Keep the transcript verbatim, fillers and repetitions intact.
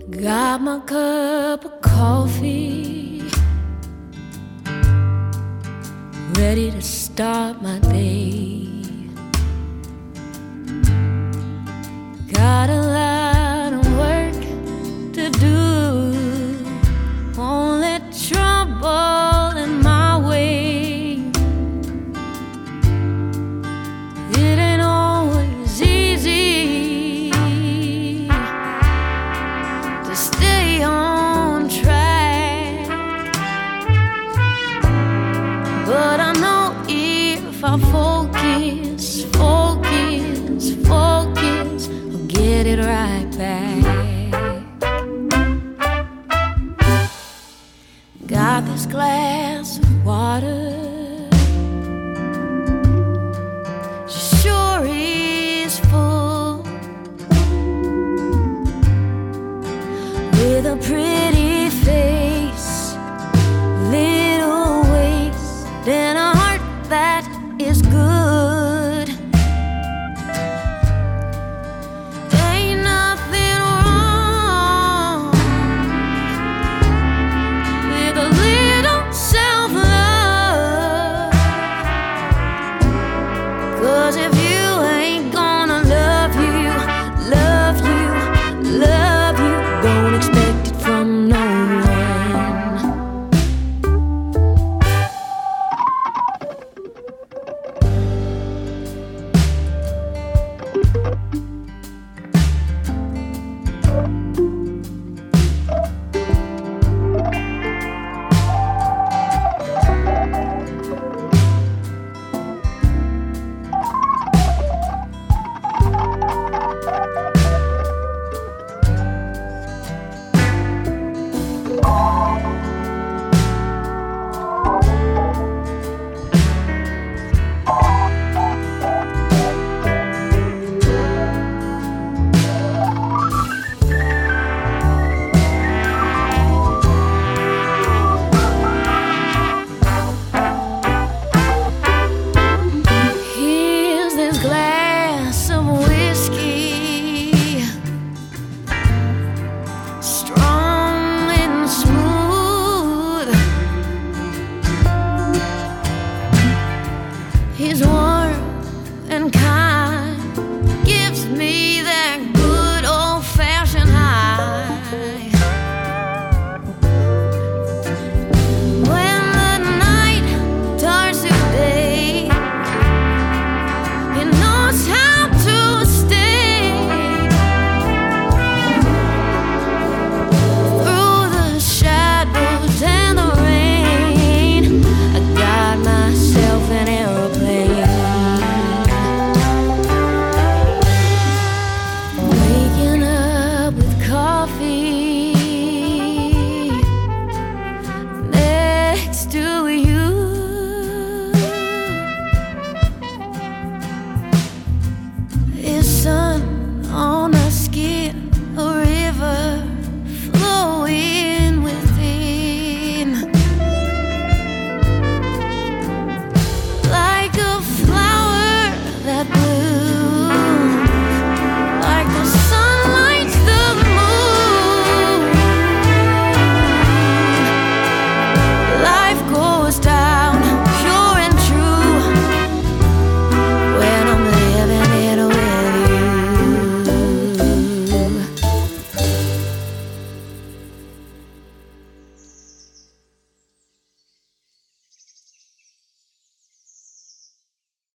Got my cup of coffee, ready to start my day. Got a lot of work to do, won't let trouble in my way. It ain't always easy to stay on track, but I know if I focus, focus, focus, I'll get it right back. Got this glass of water, sure is full, with a pretty